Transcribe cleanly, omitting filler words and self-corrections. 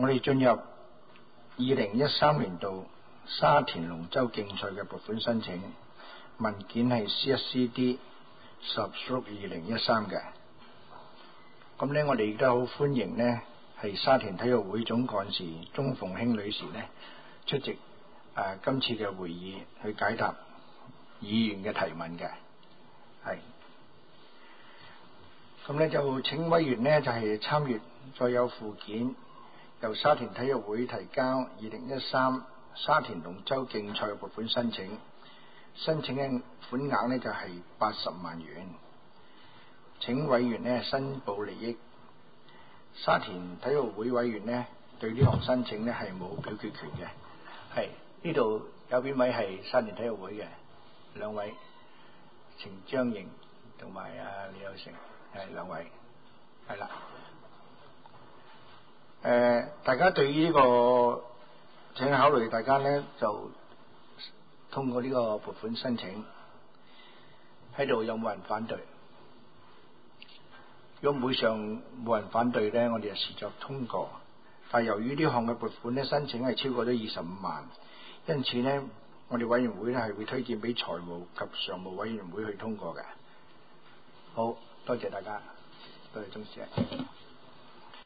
我哋進入2013年度沙田龍舟競賽嘅撥款申請文件係 CSCD 10/2013嘅。咁呢，我哋亦都好歡迎呢係沙田體育會總幹事鍾鳳興女士呢出席今次嘅會議，去解答議員嘅提問嘅。係咁呢，就請委員呢就係參閱再有附件，由沙田體育會提交2013沙田龍舟競賽撥款申請，申請嘅款額呢就係80萬元。請委員呢申報利益。沙田體育會委員呢對呢項申請呢係冇表決權嘅。係呢度有邊位係沙田體育會嘅？兩位，程張瑩同埋李有成，係兩位，係啦。大家對於呢個請考慮，大家呢就通過呢個撥款申請。喺度有冇人反對？如果會上冇人反對呢，我哋就視作通過。但係由於呢項嘅撥款呢申請係超過咗25萬，因此呢，我哋委員會呢係會推薦俾財務及常務委員會去通過嘅。好多謝大家，多謝鍾小姐。